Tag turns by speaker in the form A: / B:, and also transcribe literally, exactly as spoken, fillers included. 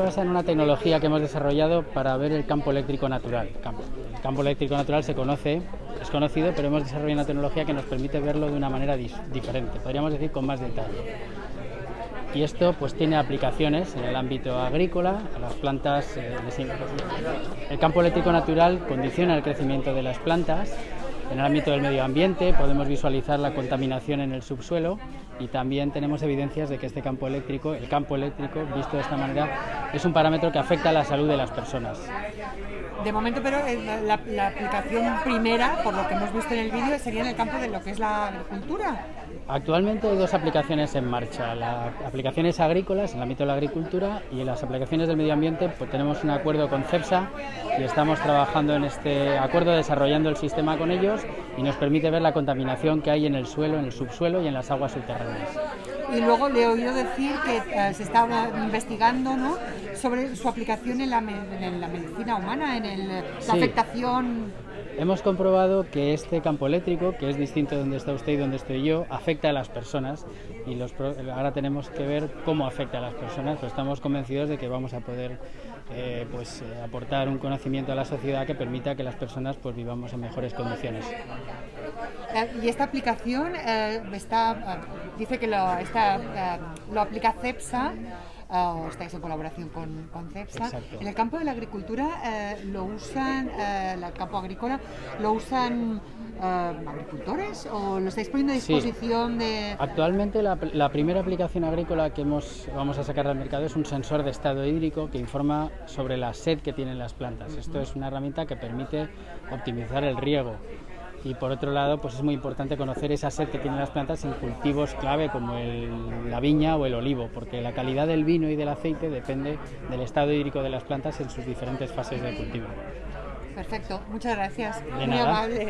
A: basa en una tecnología que hemos desarrollado para ver el campo eléctrico natural. El campo, el campo eléctrico natural se conoce, es conocido, pero hemos desarrollado una tecnología que nos permite verlo de una manera diferente, podríamos decir con más detalle. Y esto pues tiene aplicaciones en el ámbito agrícola, a las plantas. Eh, el campo eléctrico natural condiciona el crecimiento de las plantas. En el ámbito del medio ambiente podemos visualizar la contaminación en el subsuelo y también tenemos evidencias de que este campo eléctrico, el campo eléctrico, visto de esta manera, es un parámetro que afecta a la salud de las personas.
B: De momento, pero la, la aplicación primera, por lo que hemos visto en el vídeo, sería en el campo de lo que es la agricultura.
A: Actualmente hay dos aplicaciones en marcha, las aplicaciones agrícolas en el ámbito de la agricultura y en las aplicaciones del medio ambiente. Pues tenemos un acuerdo con CEPSA y estamos trabajando en este acuerdo, desarrollando el sistema con ellos, y nos permite ver la contaminación que hay en el suelo, en el subsuelo y en las aguas subterráneas.
B: Y luego le he oído decir que uh, se está investigando, ¿no?, sobre su aplicación en la, en la medicina humana, en el, la
A: sí. afectación. Hemos comprobado que este campo eléctrico, que es distinto de donde está usted y donde estoy yo, afecta a las personas, y los, ahora tenemos que ver cómo afecta a las personas, pero estamos convencidos de que vamos a poder eh, pues, eh, aportar un conocimiento a la sociedad que permita que las personas pues, vivamos en mejores condiciones.
B: Y esta aplicación eh, está, dice que lo, está, eh, lo aplica CEPSA. Uh, estáis en colaboración con, con CEPSA.
A: Exacto.
B: En el campo de la agricultura eh, lo usan, eh, el campo agrícola, ¿lo usan eh, agricultores o lo estáis poniendo a disposición
A: sí.
B: de...?
A: Actualmente la, la primera aplicación agrícola que hemos, vamos a sacar al mercado es un sensor de estado hídrico que informa sobre la sed que tienen las plantas. Uh-huh. Esto es una herramienta que permite optimizar el riego. Y por otro lado, pues es muy importante conocer esa sed que tienen las plantas en cultivos clave como el, la viña o el olivo, porque la calidad del vino y del aceite depende del estado hídrico de las plantas en sus diferentes fases de cultivo.
B: Perfecto, muchas gracias.
A: De
B: muy
A: nada.
B: amable.